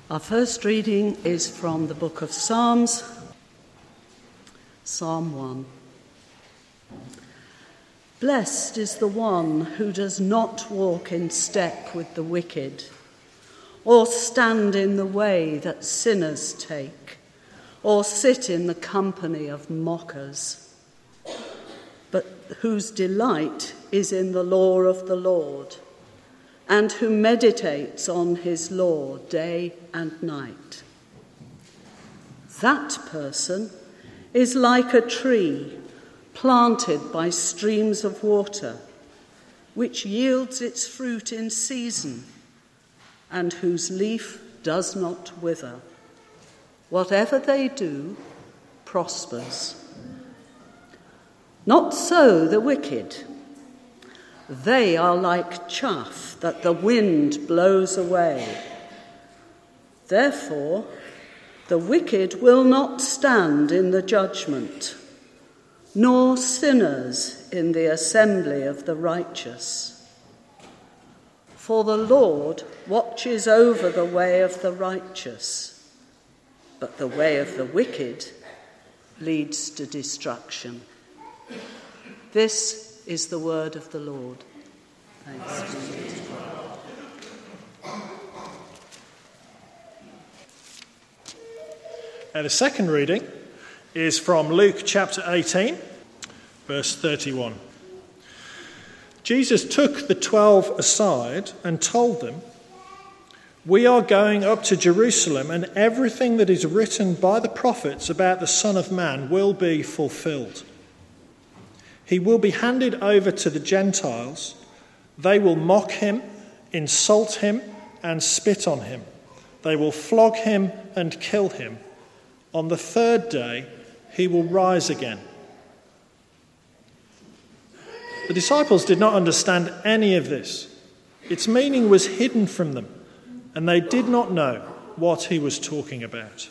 Our first reading is from the book of Psalms, Psalm 1. Blessed is the one who does not walk in step with the wicked, or stand in the way that sinners take, or sit in the company of mockers, but whose delight is in the law of the Lord, and who meditates on his law day and night. That person is like a tree planted by streams of water, which yields its fruit in season, and whose leaf does not wither. Whatever they do prospers. Not so the wicked. They are like chaff that the wind blows away. Therefore, the wicked will not stand in the judgment, nor sinners in the assembly of the righteous. For the Lord watches over the way of the righteous, but the way of the wicked leads to destruction. This is the word of the Lord. Thanks be to God. The second reading is from Luke chapter 18, verse 31. Jesus took the 12 aside and told them, "We are going up to Jerusalem, and everything that is written by the prophets about the Son of Man will be fulfilled. He will be handed over to the Gentiles. They will mock him, insult him, and spit on him. They will flog him and kill him. On the third day, he will rise again." The disciples did not understand any of this. Its meaning was hidden from them, and they did not know what he was talking about.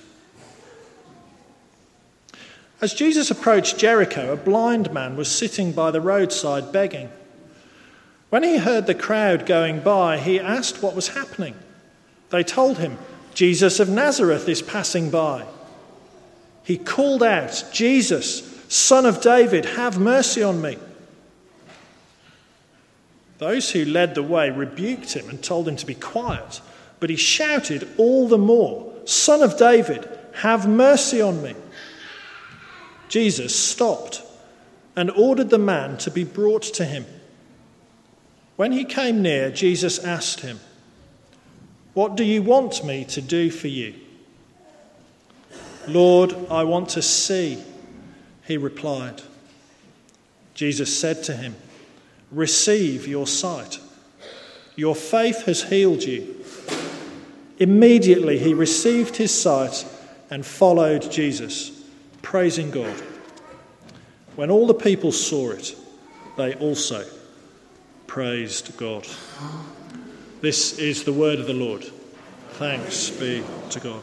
As Jesus approached Jericho, a blind man was sitting by the roadside begging. When he heard the crowd going by, he asked what was happening. They told him, "Jesus of Nazareth is passing by." He called out, "Jesus, Son of David, have mercy on me." Those who led the way rebuked him and told him to be quiet, but he shouted all the more, "Son of David, have mercy on me." Jesus stopped and ordered the man to be brought to him. When he came near, Jesus asked him, "What do you want me to do for you?" "Lord, I want to see," he replied. Jesus said to him, "Receive your sight. Your faith has healed you." Immediately he received his sight and followed Jesus, praising God. When all the people saw it, they also praised God. This is the word of the Lord. Thanks be to God.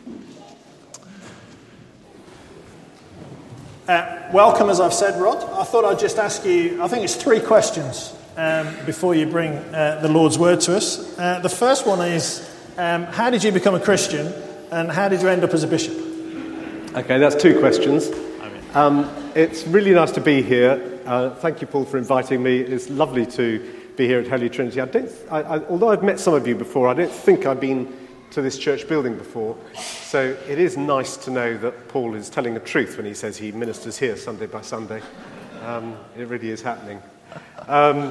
Welcome, as I've said, Rod. I thought I'd just ask you, I think it's 3 questions before you bring the Lord's word to us. The first one is, how did you become a Christian, and how did you end up as a bishop? Okay, that's 2 questions. It's really nice to be here. Thank you, Paul, for inviting me. It's lovely to be here at Holy Trinity. Although I've met some of you before, I don't think I've been to this church building before. So it is nice to know that Paul is telling the truth when he says he ministers here Sunday by Sunday. It really is happening. I'm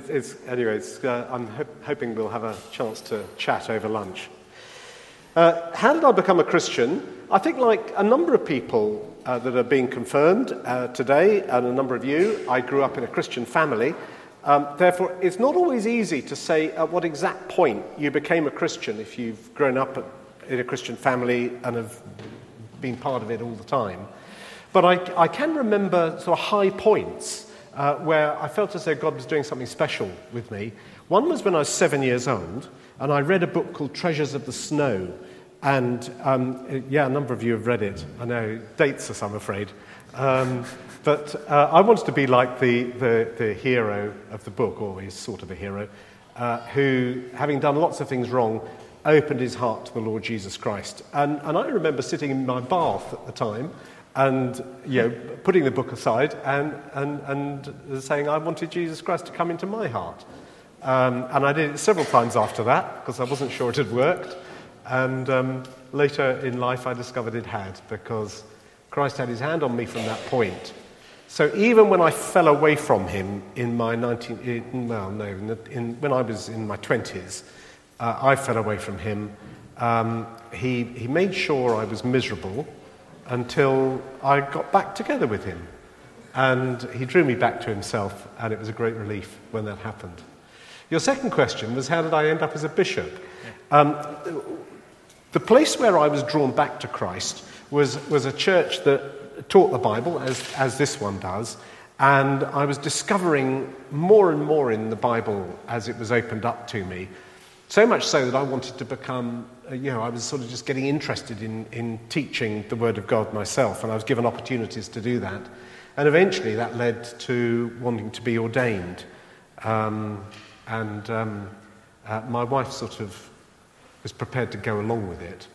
hoping we'll have a chance to chat over lunch. How did I become a Christian? I think, like a number of people that are being confirmed today, and a number of you, I grew up in a Christian family. Therefore, it's not always easy to say at what exact point you became a Christian if you've grown up in a Christian family and have been part of it all the time. But I can remember sort of high points where I felt as though God was doing something special with me. One was when I was 7 years old, and I read a book called Treasures of the Snow. And, a number of you have read it. I know, dates us, I'm afraid. But I wanted to be like the hero of the book, always sort of a hero, who, having done lots of things wrong, opened his heart to the Lord Jesus Christ. And I remember sitting in my bath at the time and, putting the book aside and saying I wanted Jesus Christ to come into my heart. And I did it several times after that because I wasn't sure it had worked. And later in life I discovered it had, because Christ had his hand on me from that point. So even when I fell away from him when I was in my 20s, I fell away from him. He made sure I was miserable until I got back together with him. And he drew me back to himself, and it was a great relief when that happened. Your second question was, how did I end up as a bishop? The place where I was drawn back to Christ was a church that taught the Bible, as this one does, and I was discovering more and more in the Bible as it was opened up to me. So much so that I wanted to become, I was sort of just getting interested in teaching the Word of God myself, and I was given opportunities to do that. And eventually that led to wanting to be ordained. My wife sort of was prepared to go along with it.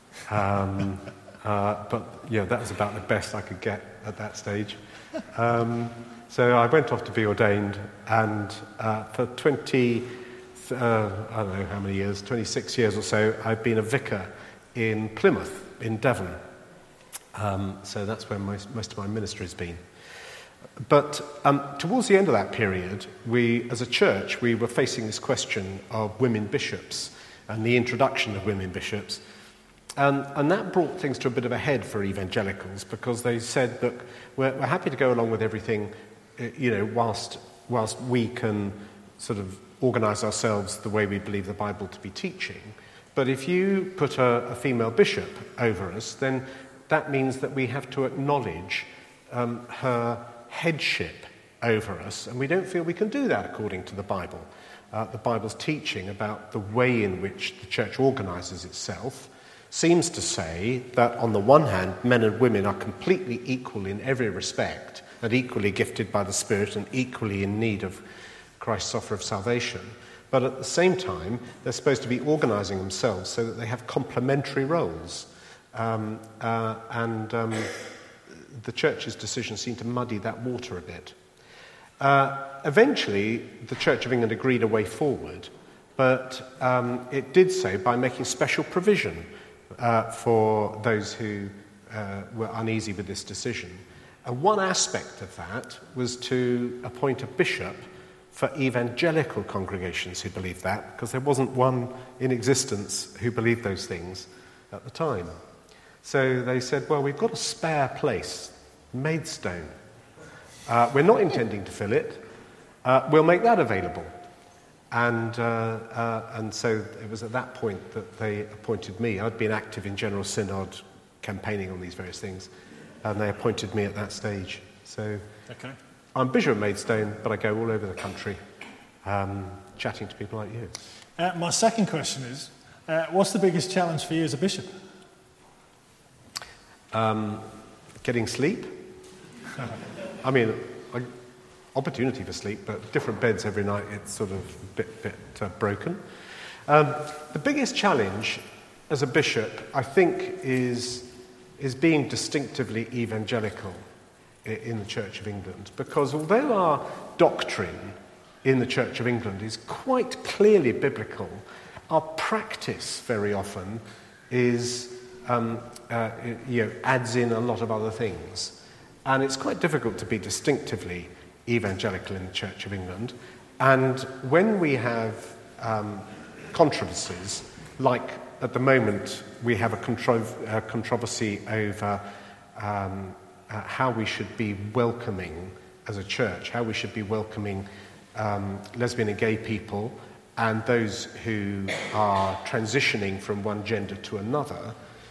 But that was about the best I could get at that stage. So I went off to be ordained, and for I don't know how many years, 26 years or so, I've been a vicar in Plymouth, in Devon. So that's where most of my ministry has been. But towards the end of that period, we, as a church, we were facing this question of women bishops and the introduction of women bishops. And that brought things to a bit of a head for evangelicals, because they said, look, we're happy to go along with everything, whilst we can sort of organise ourselves the way we believe the Bible to be teaching. But if you put a female bishop over us, then that means that we have to acknowledge her headship over us, and we don't feel we can do that according to the Bible. The Bible's teaching about the way in which the church organises itself seems to say that, on the one hand, men and women are completely equal in every respect, and equally gifted by the Spirit, and equally in need of Christ's offer of salvation. But at the same time, they're supposed to be organising themselves so that they have complementary roles. The church's decision seemed to muddy that water a bit. Eventually, the Church of England agreed a way forward, but it did so by making special provision for those who were uneasy with this decision. And one aspect of that was to appoint a bishop for evangelical congregations who believed that, because there wasn't one in existence who believed those things at the time. So they said, well, we've got a spare place, Maidstone. We're not intending to fill it. We'll make that available. And so it was at that point that they appointed me. I'd been active in General Synod, campaigning on these various things, and they appointed me at that stage. So okay. I'm Bishop of Maidstone, but I go all over the country chatting to people like you. My second question is, what's the biggest challenge for you as a bishop? Getting sleep. I mean, opportunity for sleep, but different beds every night, it's sort of a bit broken. The biggest challenge as a bishop, I think, is being distinctively evangelical in the Church of England, because although our doctrine in the Church of England is quite clearly biblical, our practice very often is adds in a lot of other things, and it's quite difficult to be distinctively evangelical in the Church of England. And when we have controversies, like at the moment we have a controversy over how we should be welcoming as a church, how we should be welcoming lesbian and gay people and those who are transitioning from one gender to another,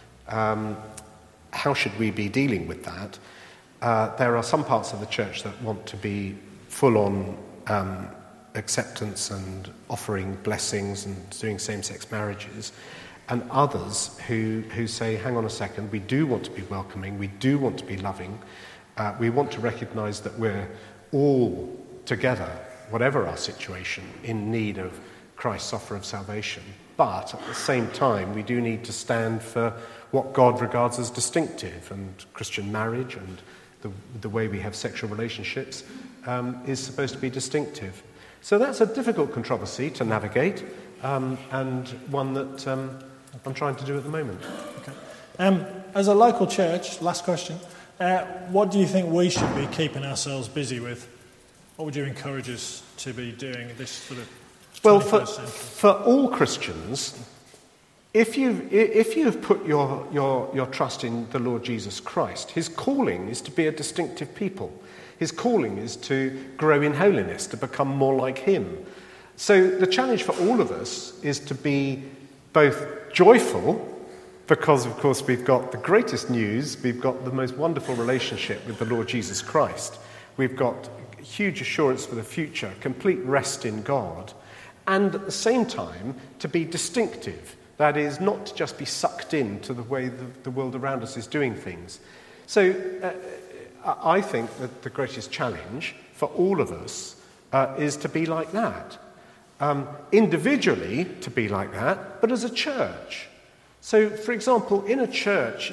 how should we be dealing with that? There are some parts of the church that want to be full-on acceptance and offering blessings and doing same-sex marriages, and others who say, hang on a second, we do want to be welcoming, we do want to be loving, we want to recognise that we're all together, whatever our situation, in need of Christ's offer of salvation. But at the same time, we do need to stand for what God regards as distinctive, and Christian marriage and the way we have sexual relationships is supposed to be distinctive. So that's a difficult controversy to navigate, and one that I'm trying to do at the moment. Okay. As a local church, last question, what do you think we should be keeping ourselves busy with? What would you encourage us to be doing this sort of 21st century? For all Christians, if you've put your trust in the Lord Jesus Christ, his calling is to be a distinctive people. His calling is to grow in holiness, to become more like him. So the challenge for all of us is to be both joyful, because of course we've got the greatest news, we've got the most wonderful relationship with the Lord Jesus Christ, we've got huge assurance for the future, complete rest in God, and at the same time to be distinctive. That is, not to just be sucked into the way the world around us is doing things. So I think that the greatest challenge for all of us is to be like that. Individually, to be like that, but as a church. So, for example, in a church,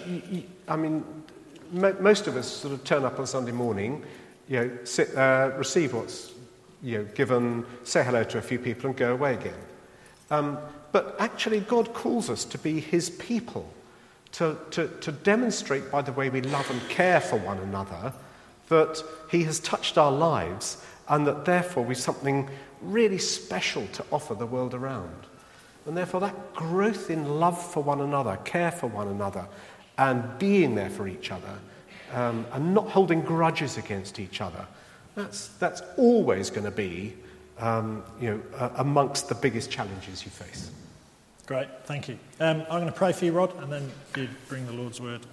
most of us sort of turn up on Sunday morning, sit there, receive what's given, say hello to a few people and go away again. But actually, God calls us to be his people, to demonstrate by the way we love and care for one another that he has touched our lives and that therefore we've something really special to offer the world around. And therefore that growth in love for one another, care for one another, and being there for each other, and not holding grudges against each other, that's always going to be amongst the biggest challenges you face. Great, thank you. I'm going to pray for you, Rod, and then you bring the Lord's word.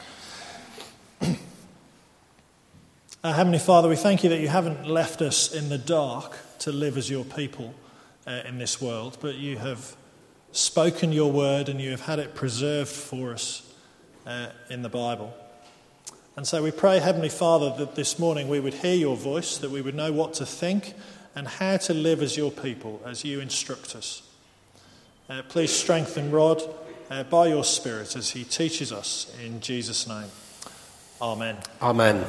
Heavenly Father, we thank you that you haven't left us in the dark to live as your people in this world, but you have spoken your word and you have had it preserved for us in the Bible. And so we pray, Heavenly Father, that this morning we would hear your voice, that we would know what to think and how to live as your people, as you instruct us. Please strengthen Rod by your Spirit as he teaches us in Jesus' name. Amen. Amen.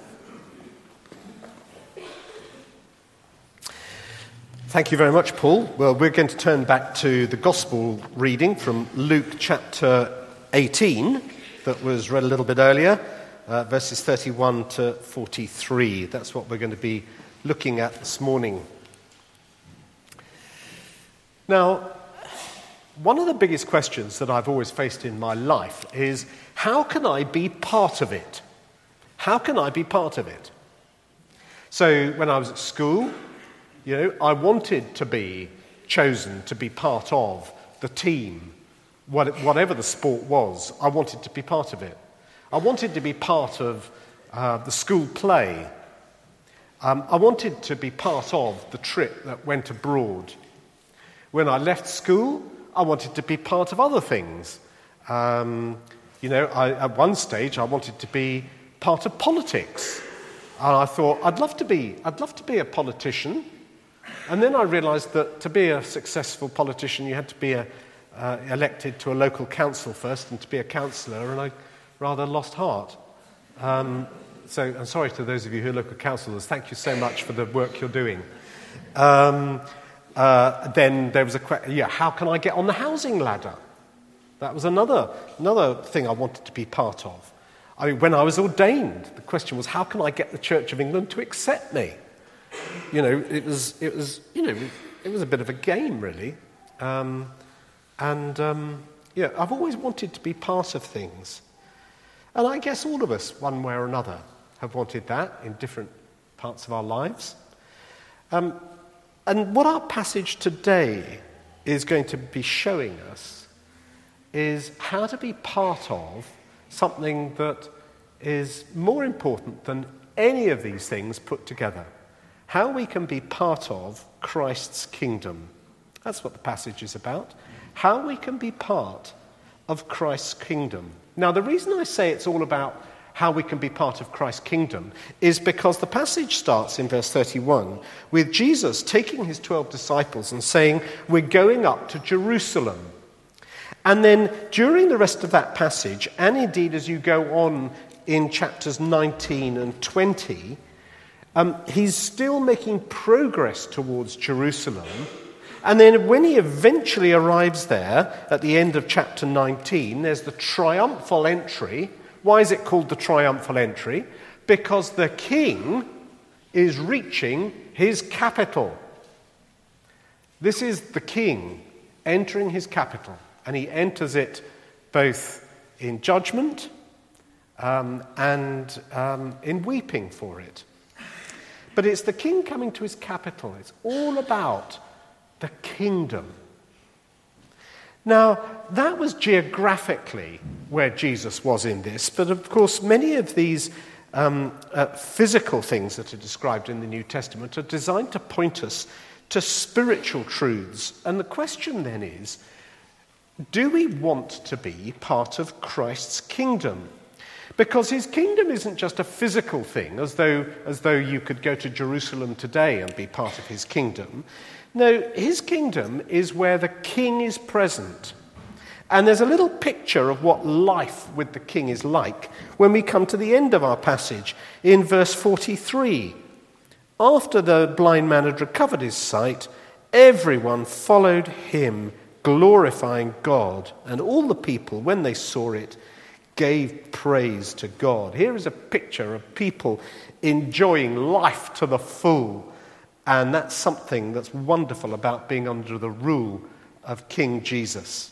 Thank you very much, Paul. Well, we're going to turn back to the Gospel reading from Luke chapter 18 that was read a little bit earlier, verses 31 to 43. That's what we're going to be looking at this morning. Now, one of the biggest questions that I've always faced in my life is, how can I be part of it? How can I be part of it? So when I was at school, I wanted to be chosen to be part of the team. Whatever the sport was, I wanted to be part of it. I wanted to be part of the school play. I wanted to be part of the trip that went abroad. When I left school, I wanted to be part of other things. At one stage, I wanted to be part of politics. And I thought, I'd love to be a politician. And then I realised that to be a successful politician, you had to be elected to a local council first and to be a councillor, and I rather lost heart. So I'm sorry to those of you who are local councillors. Thank you so much for the work you're doing. Then there was a question, how can I get on the housing ladder? That was another thing I wanted to be part of. I mean, when I was ordained, the question was, how can I get the Church of England to accept me? It was a bit of a game, really. I've always wanted to be part of things. And I guess all of us, one way or another, have wanted that in different parts of our lives. And what our passage today is going to be showing us is how to be part of something that is more important than any of these things put together. How we can be part of Christ's kingdom. That's what the passage is about. How we can be part of Christ's kingdom. Now, the reason I say it's all about how we can be part of Christ's kingdom is because the passage starts in verse 31 with Jesus taking his 12 disciples and saying, we're going up to Jerusalem. And then during the rest of that passage, and indeed as you go on in chapters 19 and 20, he's still making progress towards Jerusalem. And then when he eventually arrives there at the end of chapter 19, there's the triumphal entry. Why is it called the triumphal entry? Because the king is reaching his capital. This is the king entering his capital, and he enters it both in judgment and in weeping for it. But it's the king coming to his capital. It's all about the kingdom. Now, that was geographically where Jesus was in this, but of course many of these physical things that are described in the New Testament are designed to point us to spiritual truths. And the question then is, do we want to be part of Christ's kingdom? Because his kingdom isn't just a physical thing, as though you could go to Jerusalem today and be part of his kingdom. No, his kingdom is where the king is present. And there's a little picture of what life with the king is like when we come to the end of our passage in verse 43. After the blind man had recovered his sight, everyone followed him, glorifying God. And all the people, when they saw it, gave praise to God. Here is a picture of people enjoying life to the full. And that's something that's wonderful about being under the rule of King Jesus.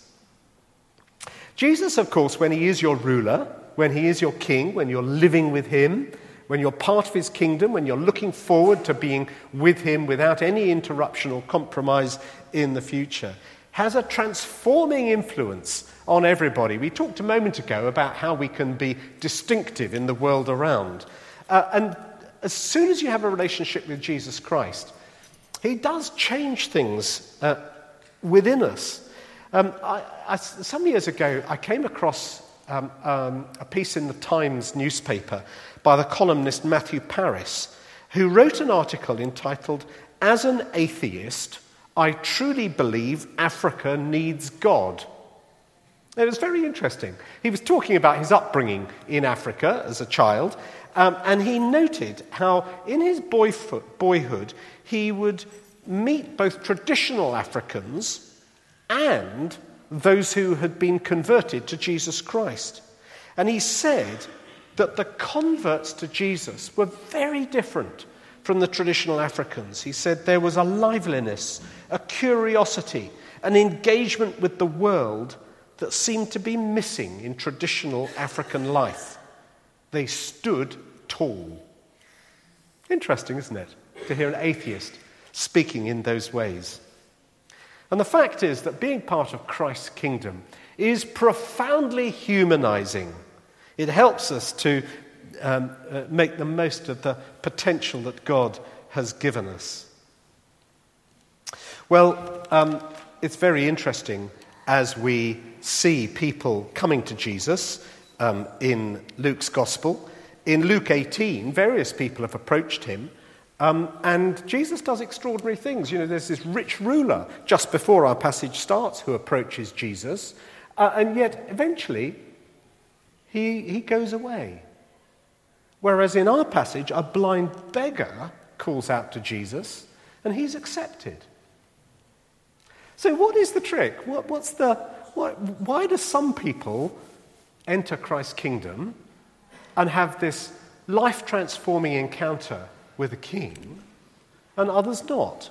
Jesus, of course, when he is your ruler, when he is your king, when you're living with him, when you're part of his kingdom, when you're looking forward to being with him without any interruption or compromise in the future, has a transforming influence on everybody. We talked a moment ago about how we can be distinctive in the world around. And as soon as you have a relationship with Jesus Christ, he does change things within us. Some years ago, I came across a piece in the Times newspaper by the columnist Matthew Paris, who wrote an article entitled, "As an Atheist, I truly believe Africa needs God." It was very interesting. He was talking about his upbringing in Africa as a child, and he noted how in his boyhood he would meet both traditional Africans and those who had been converted to Jesus Christ. And he said that the converts to Jesus were very different from the traditional Africans. He said there was a liveliness, a curiosity, an engagement with the world that seemed to be missing in traditional African life. They stood tall. Interesting, isn't it, to hear an atheist speaking in those ways? And the fact is that being part of Christ's kingdom is profoundly humanizing. It helps us to make the most of the potential that God has given us. Well, it's very interesting as we see people coming to Jesus in Luke's Gospel. In Luke 18, various people have approached him, and Jesus does extraordinary things. You know, there's this rich ruler just before our passage starts who approaches Jesus, and yet eventually he goes away. Whereas in our passage, a blind beggar calls out to Jesus, and he's accepted. So what is the trick? Why do some people enter Christ's kingdom and have this life-transforming encounter with a king, and others not?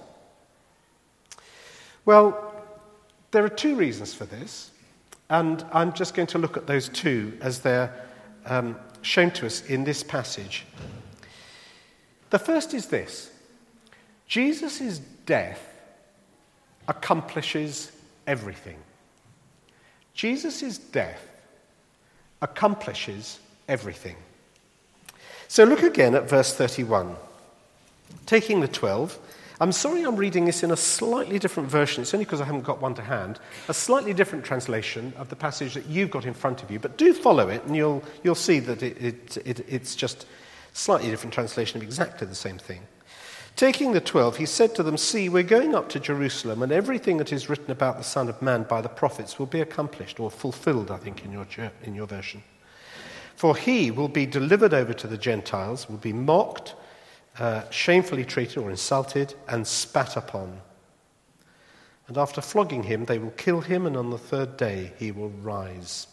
Well, there are two reasons for this, and I'm just going to look at those two as they're shown to us in this passage. The first is this: Jesus' death accomplishes everything. Jesus' death accomplishes everything. So look again at verse 31. Taking the 12, I'm sorry I'm reading this in a slightly different version. It's only because I haven't got one to hand. A slightly different translation of the passage that you've got in front of you. But do follow it, and you'll see that it's just slightly different translation of exactly the same thing. Taking the 12, he said to them, "See, we're going up to Jerusalem, and everything that is written about the Son of Man by the prophets will be accomplished," or fulfilled, I think, in your version. "For he will be delivered over to the Gentiles, will be mocked, shamefully treated or insulted, and spat upon. And after flogging him, they will kill him, and on the third day he will rise."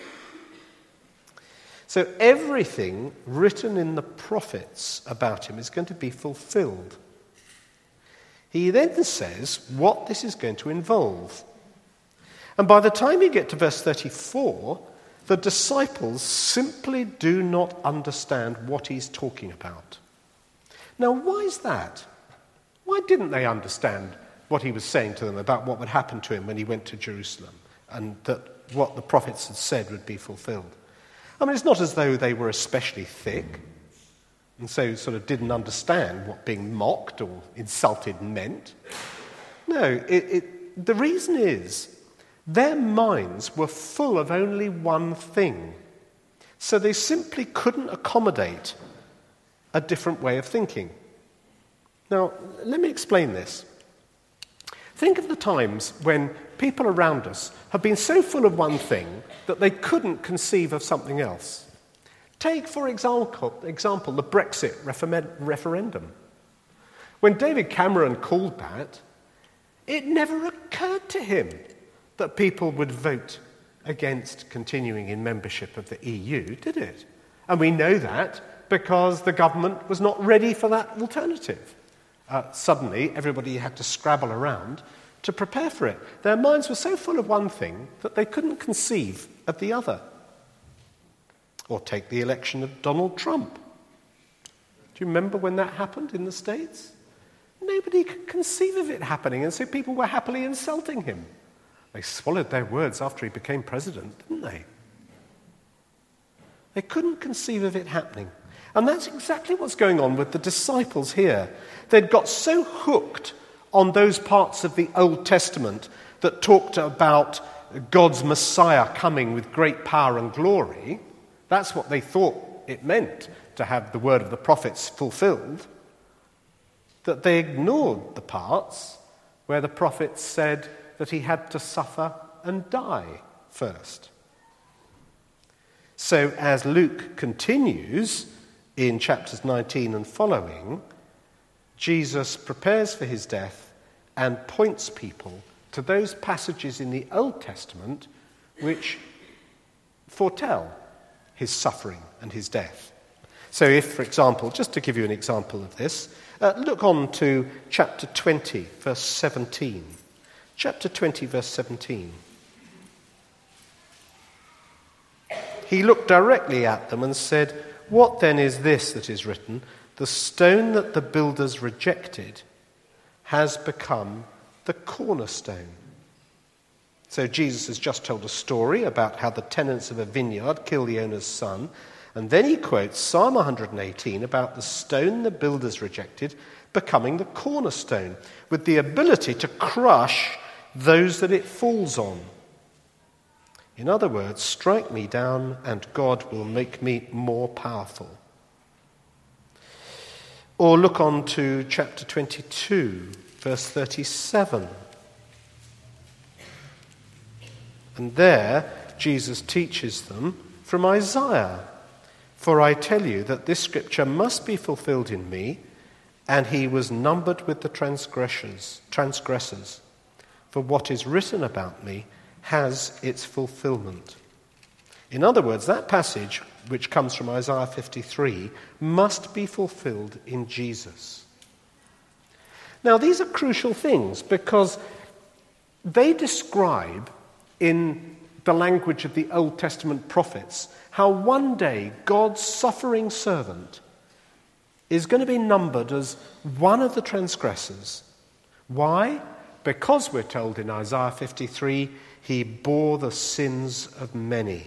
So everything written in the prophets about him is going to be fulfilled. He then says what this is going to involve. And by the time you get to verse 34, the disciples simply do not understand what he's talking about. Now, why is that? Why didn't they understand what he was saying to them about what would happen to him when he went to Jerusalem, and that what the prophets had said would be fulfilled? I mean, it's not as though they were especially thick and so sort of didn't understand what being mocked or insulted meant. No, the reason is their minds were full of only one thing. So they simply couldn't accommodate a different way of thinking. Now, let me explain this. Think of the times when people around us have been so full of one thing that they couldn't conceive of something else. Take, for example, the Brexit referendum. When David Cameron called that, it never occurred to him that people would vote against continuing in membership of the EU, did it? And we know that because the government was not ready for that alternative. Suddenly, everybody had to scrabble around to prepare for it. Their minds were so full of one thing that they couldn't conceive of the other. Or take the election of Donald Trump. Do you remember when that happened in the States? Nobody could conceive of it happening, and so people were happily insulting him. They swallowed their words after he became president, didn't they? They couldn't conceive of it happening. And that's exactly what's going on with the disciples here. They'd got so hooked on those parts of the Old Testament that talked about God's Messiah coming with great power and glory. That's what they thought it meant to have the word of the prophets fulfilled, that they ignored the parts where the prophets said that he had to suffer and die first. So as Luke continues in chapters 19 and following, Jesus prepares for his death and points people to those passages in the Old Testament which foretell his suffering and his death. So if, for example, just to give you an example of this, look on to chapter 20, verse 17. Chapter 20, verse 17. He looked directly at them and said, "What then is this that is written? The stone that the builders rejected has become the cornerstone." So Jesus has just told a story about how the tenants of a vineyard kill the owner's son, and then he quotes Psalm 118 about the stone the builders rejected becoming the cornerstone, with the ability to crush those that it falls on. In other words, strike me down and God will make me more powerful. Or look on to chapter 22, verse 37. And there, Jesus teaches them from Isaiah, "For I tell you that this scripture must be fulfilled in me, and he was numbered with the transgressors. For what is written about me has its fulfillment." In other words, that passage, which comes from Isaiah 53, must be fulfilled in Jesus. Now, these are crucial things because they describe, in the language of the Old Testament prophets, how one day God's suffering servant is going to be numbered as one of the transgressors. Why? Because we're told in Isaiah 53, he bore the sins of many.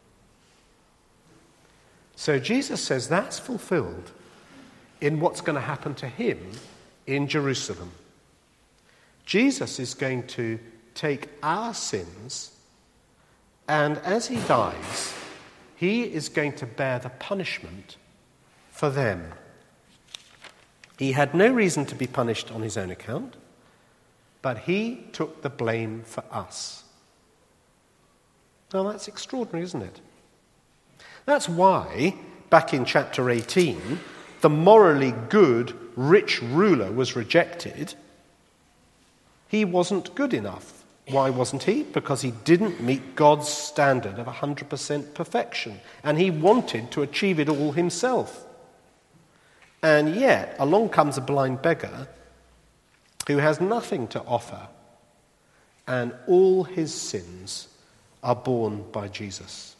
So Jesus says that's fulfilled in what's going to happen to him in Jerusalem. Jesus is going to take our sins, and as he dies, he is going to bear the punishment for them. He had no reason to be punished on his own account, but he took the blame for us. Now that's extraordinary, isn't it? That's why, back in chapter 18, the morally good, rich ruler was rejected. He wasn't good enough. Why wasn't he? Because he didn't meet God's standard of 100% perfection, and he wanted to achieve it all himself. And yet, along comes a blind beggar who has nothing to offer, and all his sins are borne by Jesus.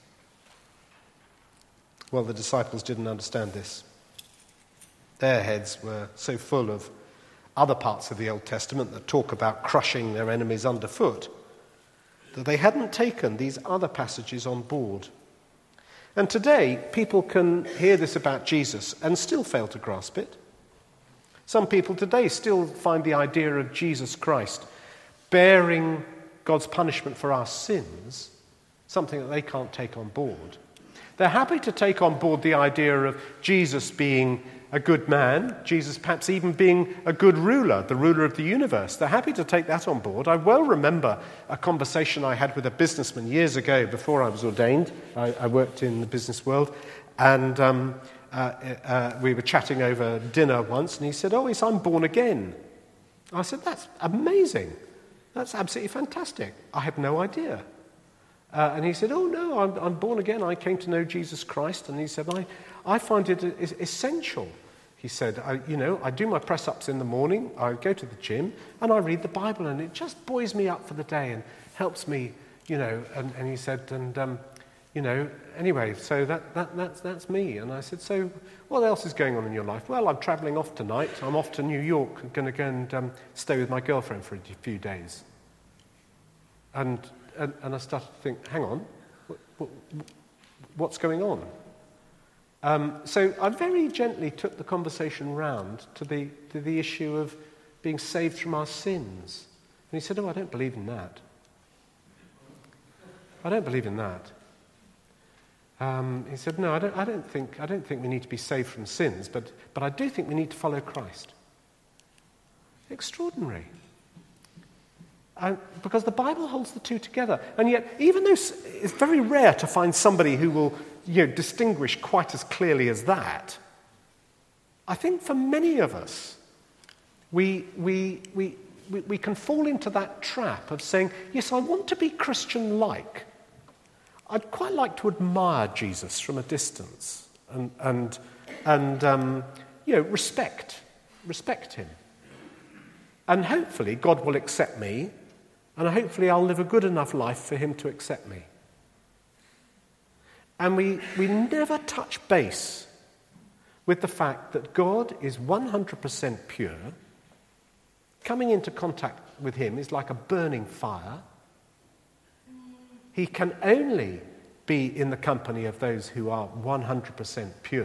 Well, the disciples didn't understand this. Their heads were so full of other parts of the Old Testament that talk about crushing their enemies underfoot that they hadn't taken these other passages on board. And today, people can hear this about Jesus and still fail to grasp it. Some people today still find the idea of Jesus Christ bearing God's punishment for our sins something that they can't take on board. They're happy to take on board the idea of Jesus being a good man, Jesus perhaps even being a good ruler, the ruler of the universe. They're happy to take that on board. I well remember a conversation I had with a businessman years ago before I was ordained. I worked in the business world, and we were chatting over dinner once, and he said, "Oh, yes, I'm born again." I said, "That's amazing. That's absolutely fantastic. I had no idea." And he said, "Oh, no, I'm born again. I came to know Jesus Christ." And he said, I find it essential. He said, I do my press-ups in the morning, I go to the gym, and I read the Bible, and it just buoys me up for the day and helps me, and he said, anyway, so that's me. And I said, "So what else is going on in your life?" "Well, I'm travelling off tonight. I'm off to New York. I'm going to go and stay with my girlfriend for a few days." And I started to think, hang on, what's going on? So I very gently took the conversation round to the issue of being saved from our sins. And he said, "Oh, I don't believe in that. I don't believe in that." He said, "No, I don't think we need to be saved from sins, but I do think we need to follow Christ." Extraordinary. Because the Bible holds the two together. And yet, even though it's very rare to find somebody who will distinguish quite as clearly as that, I think for many of us, we can fall into that trap of saying, "Yes, I want to be Christian-like. I'd quite like to admire Jesus from a distance and respect him. And hopefully God will accept me, and hopefully I'll live a good enough life for him to accept me." And we never touch base with the fact that God is 100% pure. Coming into contact with him is like a burning fire. He can only be in the company of those who are 100% pure.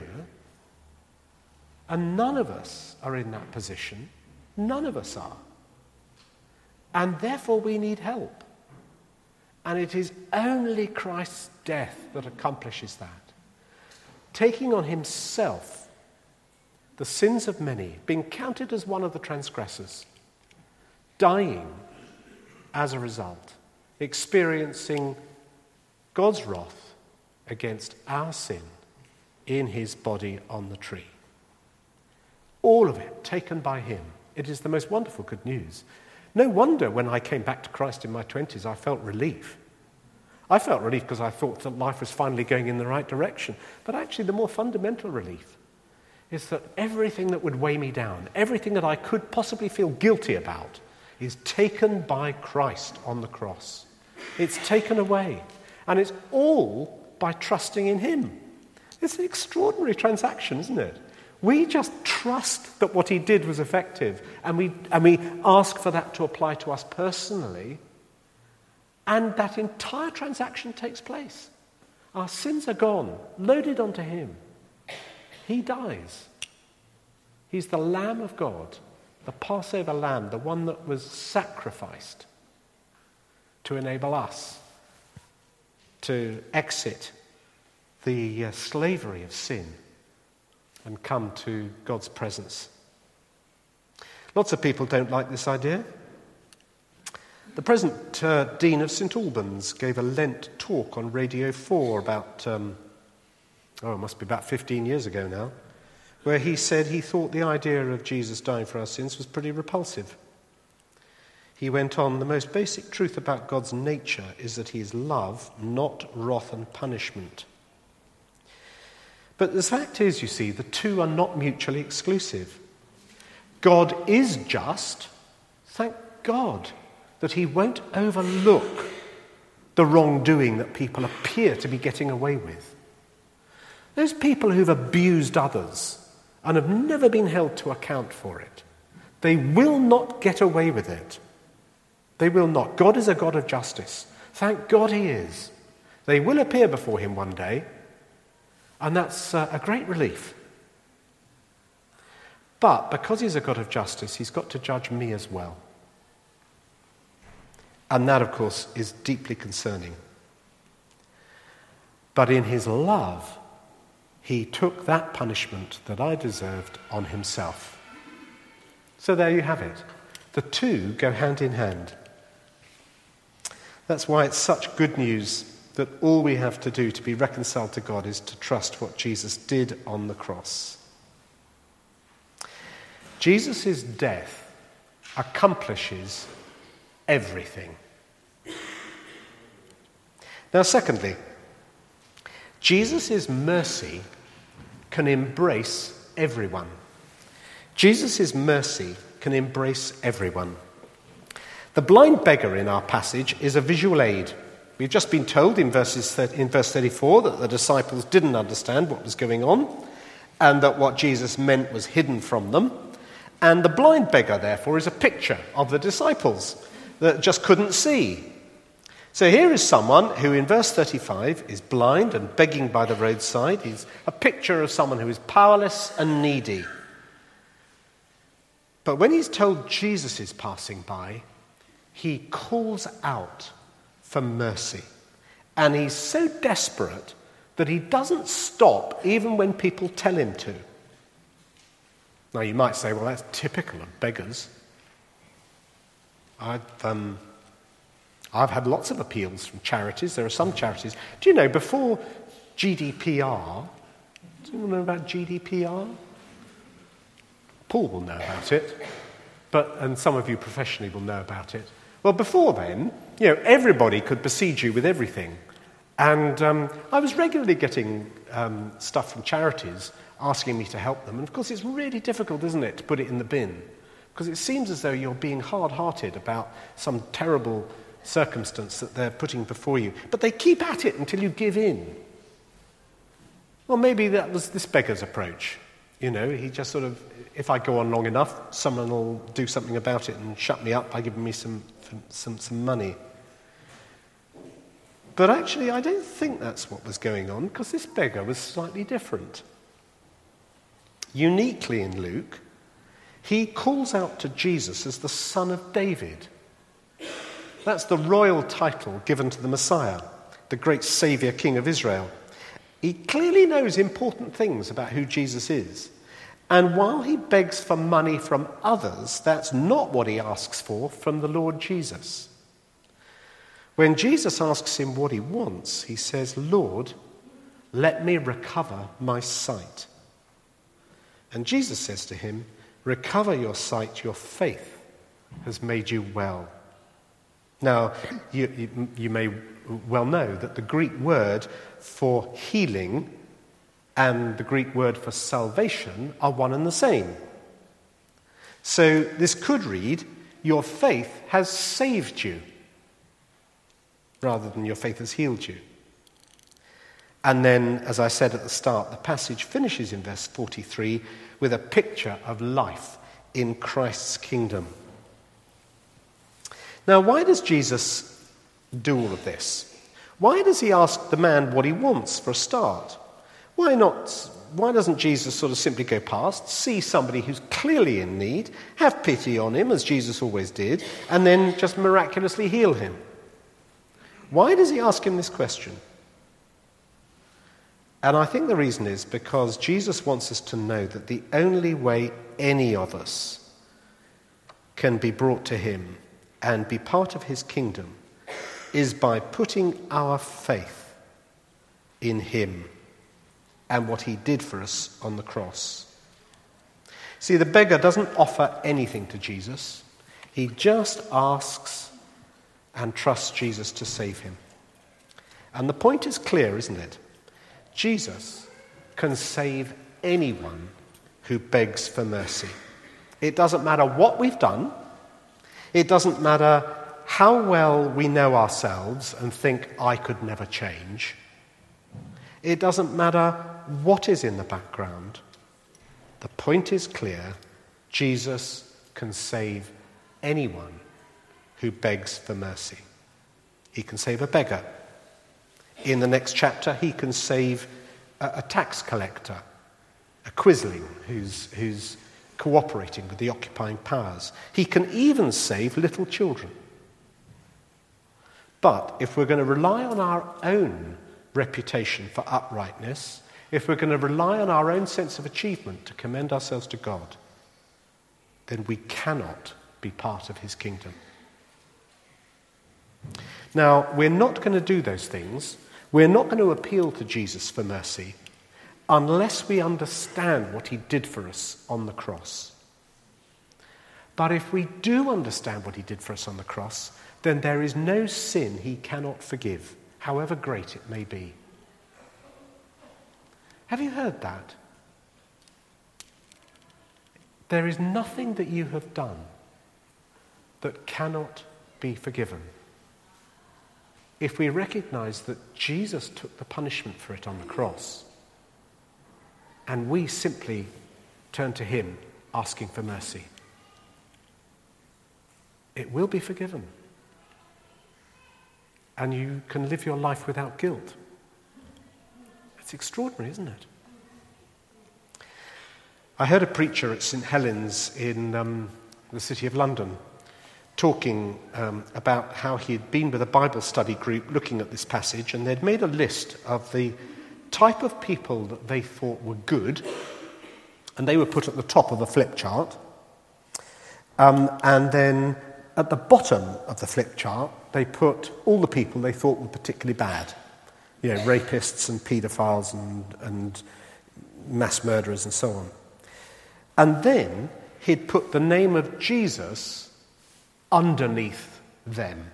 And none of us are in that position. None of us are. And therefore we need help. And it is only Christ's death that accomplishes that. Taking on himself the sins of many, being counted as one of the transgressors, dying as a result, experiencing God's wrath against our sin in his body on the tree. All of it taken by him. It is the most wonderful good news. No wonder when I came back to Christ in my 20s, I felt relief. I felt relief because I thought that life was finally going in the right direction. But actually, the more fundamental relief is that everything that would weigh me down, everything that I could possibly feel guilty about, is taken by Christ on the cross. It's taken away. And it's all by trusting in him. It's an extraordinary transaction, isn't it? We just trust that what he did was effective, and we ask for that to apply to us personally, and that entire transaction takes place. Our sins are gone, loaded onto him. He dies. He's the Lamb of God, the Passover lamb, the one that was sacrificed to enable us to exit the slavery of sin and come to God's presence Lots of people don't like this idea. The present Dean of St Albans gave a Lent talk on Radio 4 about, it must be about 15 years ago now, where he said he thought the idea of Jesus dying for our sins was pretty repulsive. He went on, the most basic truth about God's nature is that he is love, not wrath and punishment. But the fact is, you see, the two are not mutually exclusive. God is just. Thank God that he won't overlook the wrongdoing that people appear to be getting away with. Those people who've abused others and have never been held to account for it, they will not get away with it. They will not. God is a God of justice. Thank God he is. They will appear before him one day, and that's a great relief. But because he's a God of justice, he's got to judge me as well. And that, of course, is deeply concerning. But in his love, he took that punishment that I deserved on himself. So there you have it. The two go hand in hand. That's why it's such good news that all we have to do to be reconciled to God is to trust what Jesus did on the cross. Jesus' death accomplishes everything. Now, secondly, Jesus' mercy can embrace everyone. Jesus' mercy can embrace everyone. The blind beggar in our passage is a visual aid. We've just been told in verse 34 that the disciples didn't understand what was going on and that what Jesus meant was hidden from them. And the blind beggar, therefore, is a picture of the disciples that just couldn't see. So here is someone who in verse 35 is blind and begging by the roadside. He's a picture of someone who is powerless and needy. But when he's told Jesus is passing by, he calls out for mercy. And he's so desperate that he doesn't stop even when people tell him to. Now you might say, well, that's typical of beggars. I've had lots of appeals from charities. There are some charities. Do you know, before GDPR, do you know about GDPR? Paul will know about it, and some of you professionally will know about it. Well, before then, everybody could besiege you with everything. And I was regularly getting stuff from charities asking me to help them. And of course, it's really difficult, isn't it, to put it in the bin? Because it seems as though you're being hard-hearted about some terrible circumstance that they're putting before you. But they keep at it until you give in. Well, maybe that was this beggar's approach. He just sort of, if I go on long enough, someone will do something about it and shut me up by giving me some money. But actually, I don't think that's what was going on, because this beggar was slightly different. Uniquely in Luke, he calls out to Jesus as the Son of David. That's the royal title given to the Messiah, the great Saviour King of Israel. He clearly knows important things about who Jesus is. And while he begs for money from others, that's not what he asks for from the Lord Jesus. When Jesus asks him what he wants, he says, Lord, let me recover my sight. And Jesus says to him, recover your sight, your faith has made you well. Now, you may well know that the Greek word for healing and the Greek word for salvation are one and the same. So this could read, your faith has saved you, rather than your faith has healed you. And then, as I said at the start, the passage finishes in verse 43 with a picture of life in Christ's kingdom. Now, why does Jesus do all of this? Why does he ask the man what he wants for a start? Why doesn't Jesus sort of simply go past, see somebody who's clearly in need, have pity on him, as Jesus always did, and then just miraculously heal him? Why does he ask him this question? And I think the reason is because Jesus wants us to know that the only way any of us can be brought to him and be part of his kingdom is by putting our faith in him and what he did for us on the cross. See, the beggar doesn't offer anything to Jesus. He just asks and trusts Jesus to save him. And the point is clear, isn't it? Jesus can save anyone who begs for mercy. It doesn't matter what we've done. It doesn't matter how well we know ourselves and think, I could never change. It doesn't matter what is in the background. The point is clear. Jesus can save anyone who begs for mercy. He can save a beggar. In the next chapter, he can save a tax collector, a quisling who's cooperating with the occupying powers. He can even save little children. But if we're going to rely on our own reputation for uprightness, if we're going to rely on our own sense of achievement to commend ourselves to God, then we cannot be part of his kingdom. Now, we're not going to do those things. We're not going to appeal to Jesus for mercy unless we understand what he did for us on the cross. But if we do understand what he did for us on the cross, then there is no sin he cannot forgive, however great it may be. Have you heard that? There is nothing that you have done that cannot be forgiven. If we recognize that Jesus took the punishment for it on the cross, and we simply turn to him asking for mercy, it will be forgiven. And you can live your life without guilt. It's extraordinary, isn't it? I heard a preacher at St. Helens in the city of London talking about how he had been with a Bible study group looking at this passage, and they'd made a list of the type of people that they thought were good, and they were put at the top of a flip chart. And then at the bottom of the flip chart, they put all the people they thought were particularly bad. You know, rapists and paedophiles and mass murderers and so on. And then he'd put the name of Jesus underneath them,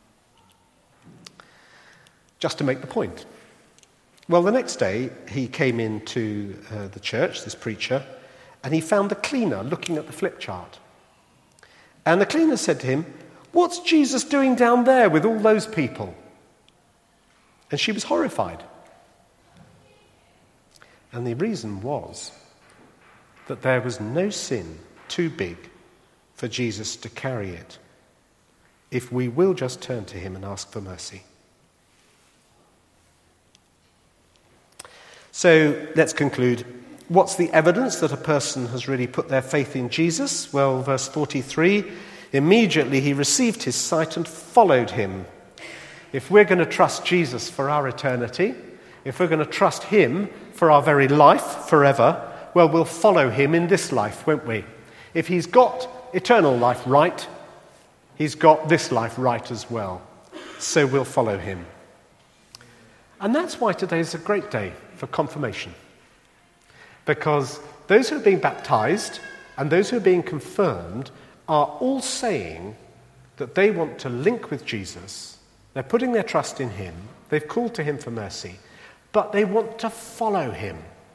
just to make the point. Well, the next day he came into the church, this preacher, and he found the cleaner looking at the flip chart. And the cleaner said to him, "What's Jesus doing down there with all those people?" And she was horrified. And the reason was that there was no sin too big for Jesus to carry it if we will just turn to him and ask for mercy. So let's conclude. What's the evidence that a person has really put their faith in Jesus? Well, verse 43, immediately he received his sight and followed him. If we're going to trust Jesus for our eternity, if we're going to trust him for our very life forever, well, we'll follow him in this life, won't we? If he's got eternal life right, he's got this life right as well. So we'll follow him. And that's why today is a great day for confirmation. Because those who are being baptized and those who are being confirmed are all saying that they want to link with Jesus. They're putting their trust in him. They've called to him for mercy. But they want to follow him.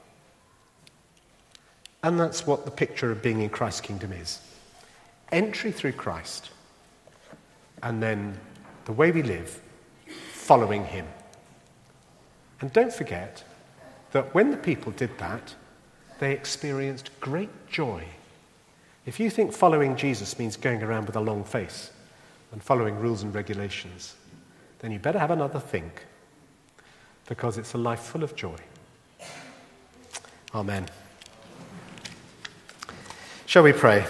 And that's what the picture of being in Christ's kingdom is. Entry through Christ. And then the way we live, following him. And don't forget that when the people did that, they experienced great joy. If you think following Jesus means going around with a long face and following rules and regulations, then you better have another think, because it's a life full of joy. Amen. Shall we pray?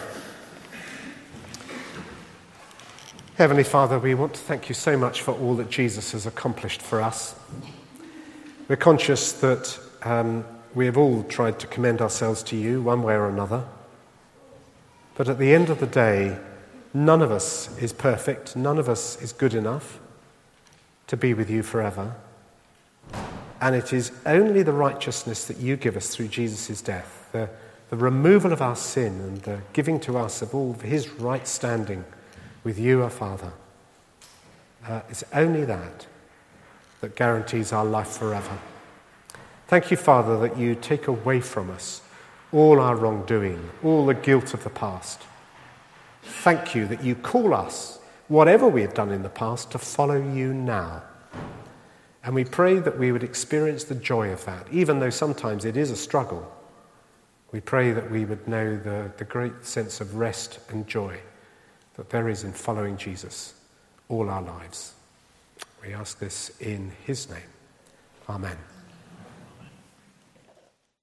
Heavenly Father, we want to thank you so much for all that Jesus has accomplished for us. We're conscious that we have all tried to commend ourselves to you one way or another. But at the end of the day, None of us is perfect. None of us is good enough to be with you forever. And it is only the righteousness that you give us through Jesus' death, the removal of our sin and the giving to us of all of his right standing with you, our Father. It's only that guarantees our life forever. Thank you, Father, that you take away from us all our wrongdoing, all the guilt of the past. Thank you that you call us, whatever we have done in the past, to follow you now. And we pray that we would experience the joy of that, even though sometimes it is a struggle. We pray that we would know the great sense of rest and joy that there is in following Jesus all our lives. We ask this in his name. Amen.